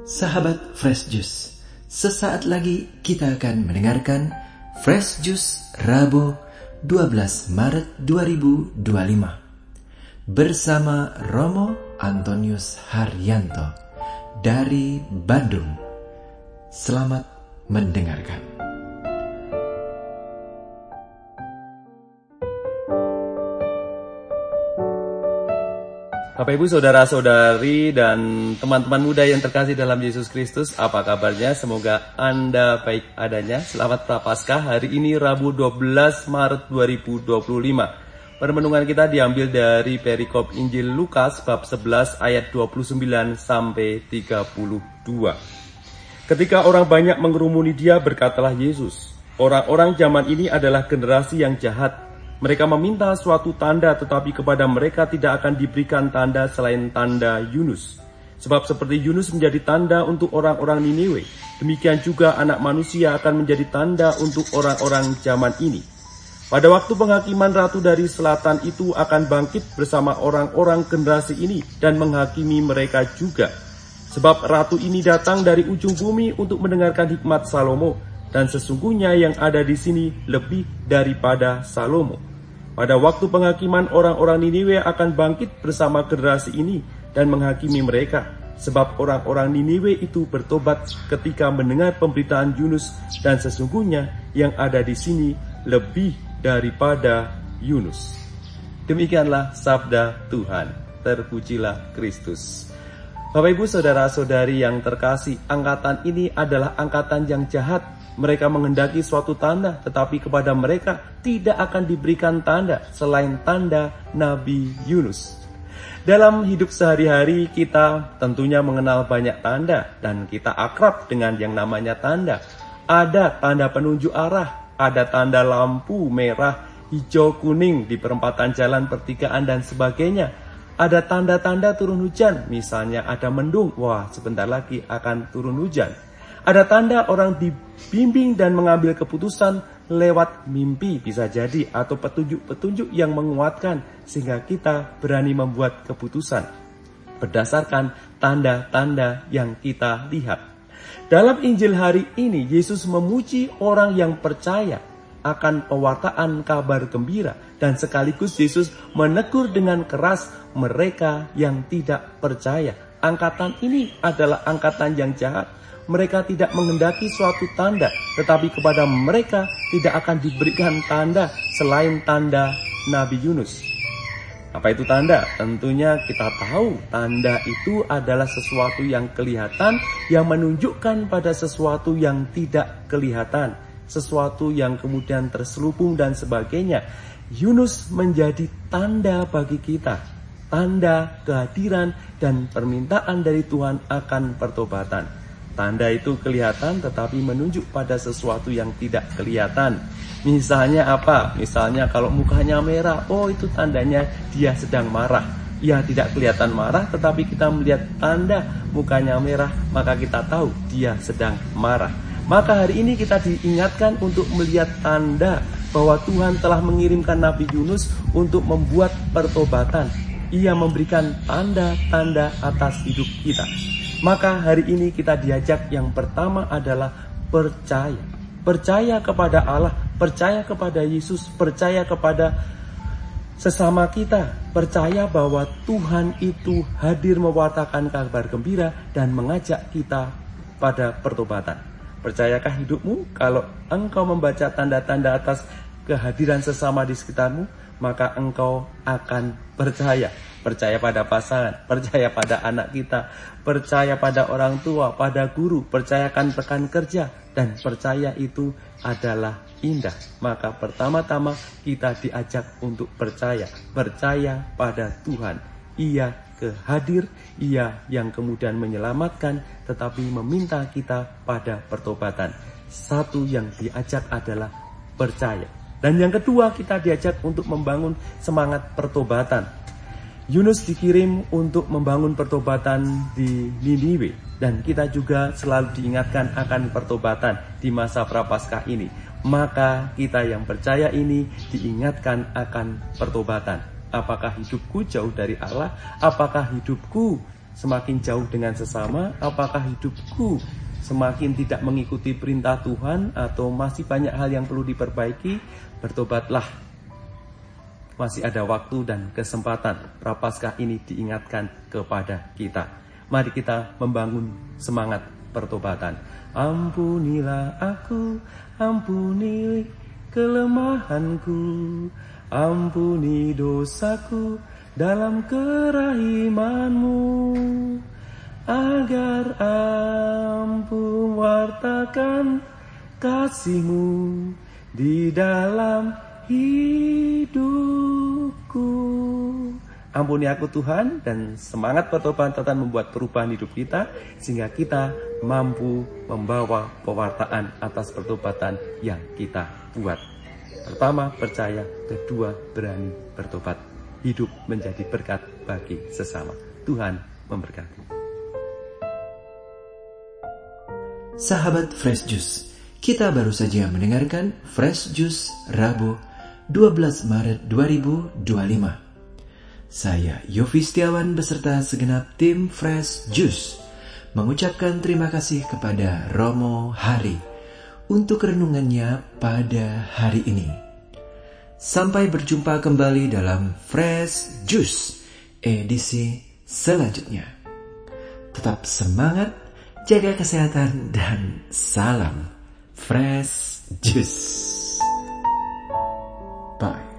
Sahabat Fresh Juice, sesaat lagi kita akan mendengarkan Fresh Juice Rabu 12 Maret 2025 bersama Romo Antonius Haryanto dari Bandung. Selamat mendengarkan. Bapak Ibu, saudara-saudari, dan teman-teman muda yang terkasih dalam Yesus Kristus, apa kabarnya? Semoga Anda baik adanya. Selamat Prapaskah, hari ini Rabu 12 Maret 2025. Permenungan kita diambil dari perikop Injil Lukas bab 11 ayat 29 sampai 32. Ketika orang banyak mengerumuni dia, berkatalah Yesus, "Orang-orang zaman ini adalah generasi yang jahat. Mereka meminta suatu tanda, tetapi kepada mereka tidak akan diberikan tanda selain tanda Yunus. Sebab seperti Yunus menjadi tanda untuk orang-orang Niniwe, demikian juga Anak Manusia akan menjadi tanda untuk orang-orang zaman ini. Pada waktu penghakiman Ratu dari Selatan itu akan bangkit bersama orang-orang generasi ini dan menghakimi mereka juga. Sebab Ratu ini datang dari ujung bumi untuk mendengarkan hikmat Salomo, dan sesungguhnya yang ada di sini lebih daripada Salomo. Pada waktu penghakiman orang-orang Niniwe akan bangkit bersama generasi ini dan menghakimi mereka. Sebab orang-orang Niniwe itu bertobat ketika mendengar pemberitaan Yunus, dan sesungguhnya yang ada di sini lebih daripada Yunus." Demikianlah sabda Tuhan. Terpujilah Kristus. Bapak Ibu, saudara-saudari yang terkasih, angkatan ini adalah angkatan yang jahat. Mereka menghendaki suatu tanda, tetapi kepada mereka tidak akan diberikan tanda selain tanda Nabi Yunus. Dalam hidup sehari-hari kita tentunya mengenal banyak tanda, dan kita akrab dengan yang namanya tanda. Ada tanda penunjuk arah, ada tanda lampu merah, hijau, kuning di perempatan jalan, pertigaan, dan sebagainya. Ada tanda-tanda turun hujan, misalnya ada mendung, wah sebentar lagi akan turun hujan. Ada tanda orang dibimbing dan mengambil keputusan lewat mimpi bisa jadi, atau petunjuk-petunjuk yang menguatkan sehingga kita berani membuat keputusan berdasarkan tanda-tanda yang kita lihat. Dalam Injil hari ini, Yesus memuji orang yang percaya akan pewartaan kabar gembira, dan sekaligus Yesus menegur dengan keras mereka yang tidak percaya. Angkatan ini adalah angkatan yang jahat. Mereka tidak menghendaki suatu tanda, tetapi kepada mereka tidak akan diberikan tanda selain tanda Nabi Yunus. Apa itu tanda? Tentunya kita tahu tanda itu adalah sesuatu yang kelihatan, yang menunjukkan pada sesuatu yang tidak kelihatan, sesuatu yang kemudian terselubung dan sebagainya. Yunus menjadi tanda bagi kita, tanda kehadiran dan permintaan dari Tuhan akan pertobatan. Tanda itu kelihatan tetapi menunjuk pada sesuatu yang tidak kelihatan. Misalnya apa? Misalnya kalau mukanya merah, oh itu tandanya dia sedang marah. Ia tidak kelihatan marah, tetapi kita melihat tanda mukanya merah, maka kita tahu dia sedang marah. Maka hari ini kita diingatkan untuk melihat tanda bahwa Tuhan telah mengirimkan Nabi Yunus untuk membuat pertobatan. Ia memberikan tanda-tanda atas hidup kita. Maka hari ini kita diajak yang pertama adalah percaya. Percaya kepada Allah, percaya kepada Yesus, percaya kepada sesama kita. Percaya bahwa Tuhan itu hadir mewartakan kabar gembira dan mengajak kita pada pertobatan. Percayakah hidupmu kalau engkau membaca tanda-tanda atas kehadiran sesama di sekitarmu, maka engkau akan percaya. Percaya pada pasangan, percaya pada anak kita, percaya pada orang tua, pada guru, percayakan rekan kerja, dan percaya itu adalah indah. Maka pertama-tama kita diajak untuk percaya pada Tuhan. Ia hadir, Ia yang kemudian menyelamatkan, tetapi meminta kita pada pertobatan. Satu yang diajak adalah percaya. Dan yang kedua, kita diajak untuk membangun semangat pertobatan. Yunus dikirim untuk membangun pertobatan di Niniwe, dan kita juga selalu diingatkan akan pertobatan di masa Prapaskah ini. Maka kita yang percaya ini diingatkan akan pertobatan. Apakah hidupku jauh dari Allah? Apakah hidupku semakin jauh dengan sesama? Apakah hidupku semakin tidak mengikuti perintah Tuhan, atau masih banyak hal yang perlu diperbaiki? Bertobatlah. Masih ada waktu dan kesempatan. Prapaskah ini diingatkan kepada kita. Mari kita membangun semangat pertobatan. Ampunilah aku, ampuni kelemahanku, ampuni dosaku dalam kerahiman-Mu, agar ampu wartakan kasih-Mu di dalam hidupku. Ampuni aku Tuhan, dan semangat pertobatan membuat perubahan hidup kita, sehingga kita mampu membawa pewartaan atas pertobatan yang kita buat. Pertama, percaya. Kedua, berani bertobat. Hidup menjadi berkat bagi sesama. Tuhan memberkati. Sahabat Fresh Juice, kita baru saja mendengarkan Fresh Juice Rabu 12 Maret 2025. Saya Yofi Setiawan beserta segenap tim Fresh Juice mengucapkan terima kasih kepada Romo Hari untuk renungannya pada hari ini. Sampai berjumpa kembali dalam Fresh Juice edisi selanjutnya. Tetap semangat, jaga kesehatan, dan salam Fresh Juice. Bye.